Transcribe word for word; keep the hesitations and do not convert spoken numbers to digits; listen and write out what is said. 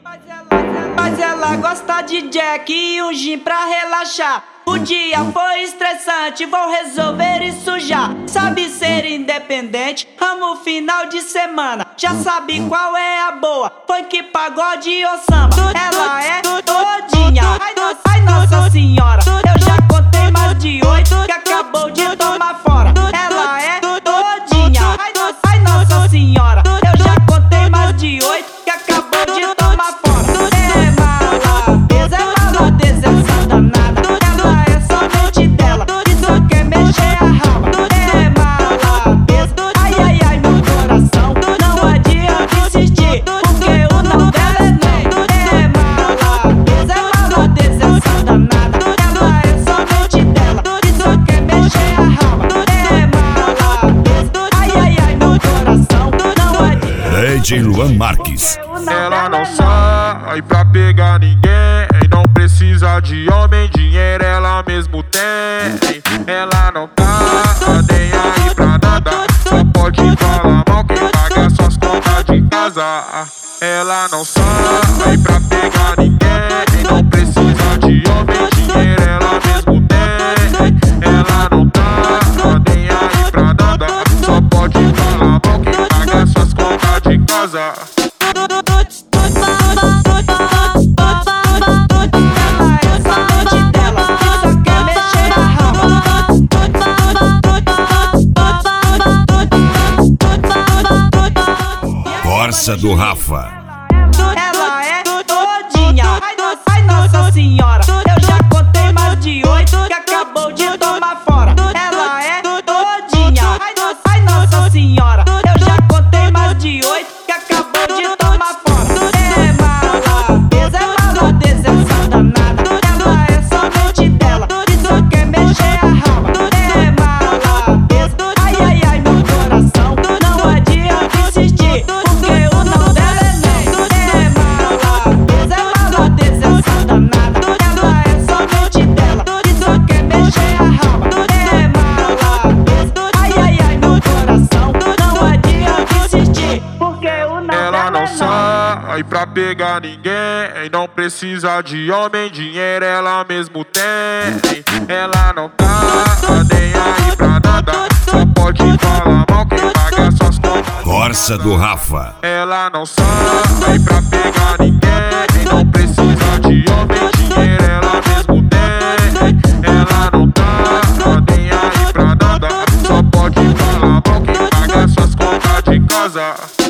Mas ela, mas ela gosta de Jack e um gin pra relaxar. O dia foi estressante, vou resolver isso já. Sabe ser independente, amo final de semana. Já sabe qual é a boa, funk, pagode ou samba. Ela é todinha, ai nossa, ai nossa senhora. Eu já contei mais de oito que acabou de tomar fora. Ela é todinha, ai nossa, ai nossa senhora. Eu já contei mais de oito que acabou de tomar fora. É maladeza, é maladeza essa danada. Ela é somente dela, que só quer mexer a raba. É maladeza, ai ai ai meu coração. Não adianta insistir, porque o não dela é não. É maladeza, é maladeza essa danada. Ela é somente dela, que só quer mexer a raba. É maladeza, ai ai ai meu coração. Não adianta. D J Luan Marques. Ela não sai pra pegar ninguém, não precisa de homem, dinheiro ela mesmo tem. Ela não tá nem aí pra nada, só pode falar mal quem paga suas contas de casa. Ela não sai pra pegar ninguém, não precisa de homem, dinheiro ela mesmo tem. Ela não tá nem aí pra nada, só pode falar mal quem paga suas contas de casa. Corsa do Rafa. Ela é todinha, ai nossa, ai nossa senhora. Eu já contei mais de oito que acabou de tomar fora. Ela é todinha, ai nossa, ai nossa senhora. Eu já contei mais de oito que acabou de tomar fora. É maladeza, é maladeza essa danada. Ela é somente dela, que só quer mexer a raba. É maladeza, ai ai ai meu coração. Não adianta insistir, porque o não dela é não. É maladeza, é maladeza essa danada. Ela é somente dela, que só quer mexer a raba. É maladeza, ai ai ai meu coração. Não adianta insistir, porque o não Ela dela não é não. sai pra pegar ninguém, não precisa de homem, dinheiro ela mesmo tem. Ela não tá nem aí pra nada, só pode falar mal quem paga suas contas. Corsa do Rafa. Ela não sai pra pegar ninguém, não precisa de homem, dinheiro ela mesmo tem. Ela não tá nem aí pra nada, só pode falar mal quem paga suas contas de casa.